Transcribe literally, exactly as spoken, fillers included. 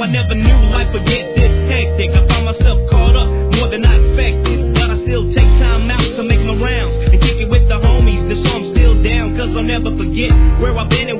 never knew life would get this hectic. I found myself caught up more than I expected, but I still take time out to make my rounds and kick it with the homies. This so I'm still down, cause I'll never forget where I've been and